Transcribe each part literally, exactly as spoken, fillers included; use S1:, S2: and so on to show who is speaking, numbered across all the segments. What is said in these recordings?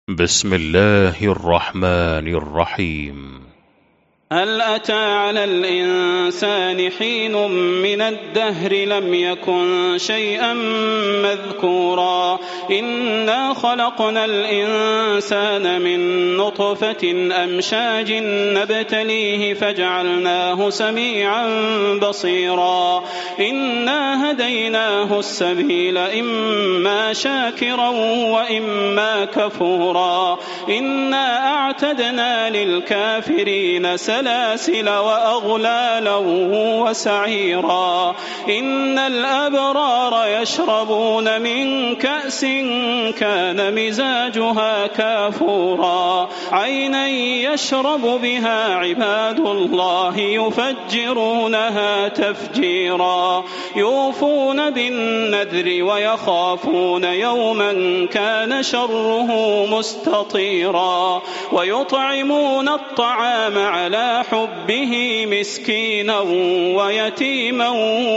S1: بسم الله الرحمن الرحيم.
S2: هل أتى على الإنسان حين من الدهر لم يكن شيئا مذكورا إنا خلقنا الإنسان من نطفة أمشاج نبتليه فجعلناه سميعا بصيرا إنا هديناه السبيل إما شاكرا وإما كفورا إنا أعتدنا للكافرين سلاسل وأغلالا وسعيرا إن الأبرار يشربون من كأس كان مزاجها كافورا عينا يشرب بها عباد الله يفجرونها تفجيرا يوفون بالنذر ويخافون يوما كان شره مستطيرا ويطعمون الطعام على حبه مسكينا ويتيما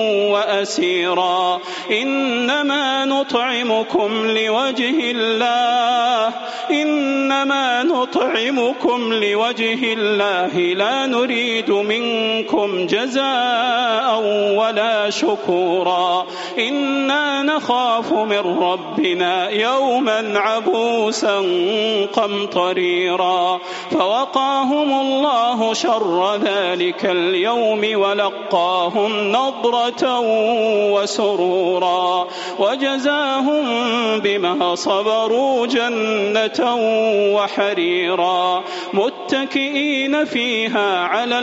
S2: وأسيرا إنما نطعمكم لوجه الله إنما نطعمكم لوجه الله لا نريد منكم جزاء ولا شكورا إنا نخاف من ربنا يوما عبوسا قمطريرا فوقاهم الله شر ذلك اليوم ولقاهم نضرة وسرورا وجزاهم بما صبروا جنة وحريرا متكئين فيها على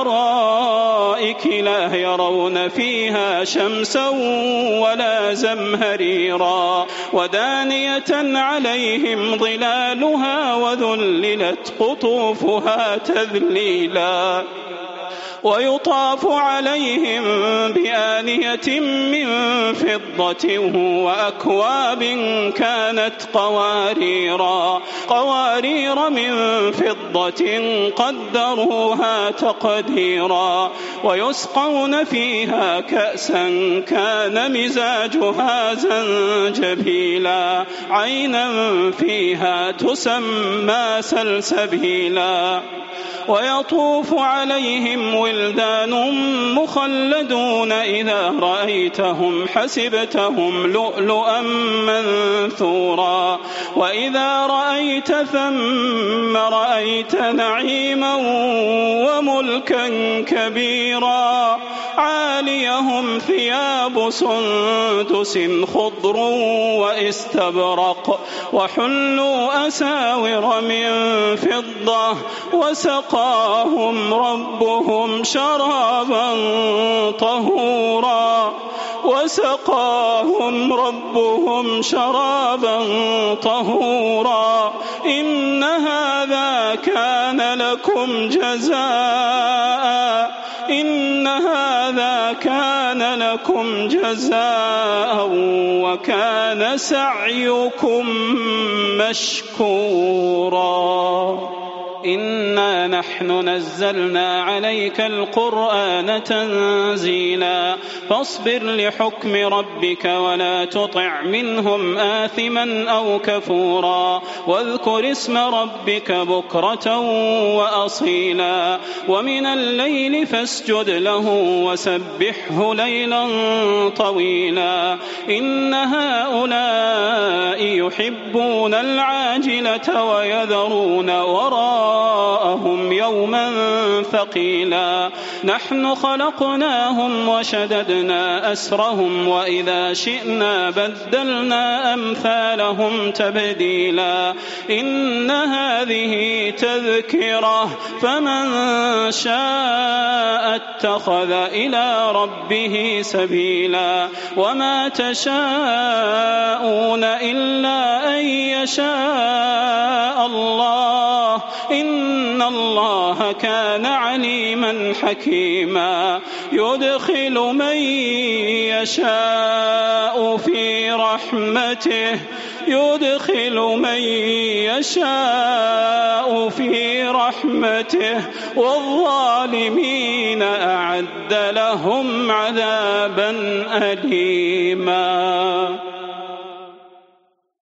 S2: الأرائك لا يرون فيها شمسا ولا زمهريرا ودانية عليهم ظلالها وذللت قطوفها تذليلا ويطاف عليهم بآنية من فضة وأكواب كانت قواريرا قوارير من فضة قدروها تقديرا ويسقون فيها كأسا كان مزاجها زنجبيلا عينا فيها تسمى سلسبيلا ويطوف عليهم ولدان مخلدون إذا رأيتهم حسبتهم لؤلؤا منثورا وإذا رأيت ثم رأيت نعيما وملكا كبيرا عاليهم ثياب سندس خضر واستبرق وحلوا أساور من فضة وسقاهم ربهم شرابا طهورا وسقاهم ربهم شرابا طهورا إن هذا كان لكم جزاء إن هذا كان لكم جزاء وكان سعيكم مشكورا إنا نحن نزلنا عليك القرآن تنزيلا فاصبر لحكم ربك ولا تطع منهم آثما أو كفورا واذكر اسم ربك بكرة وأصيلا ومن الليل فاسجد له وسبحه ليلا طويلا إن هؤلاء يحبون العاجلة ويذرون وراءهم يوما ثقيلا نحن خلقناهم وشددنا أسرهم وإذا شئنا بدلنا أمثالهم تبديلا إن هذه تذكرة فمن شاء اتخذ إلى ربه سبيلا وما تشاءون إلا أن يشاء الله إن الله كان عليما حكيما يدخل من يشاء في رحمته يدخل من يشاء في رحمته والظالمين أعد لهم عذابا أليما.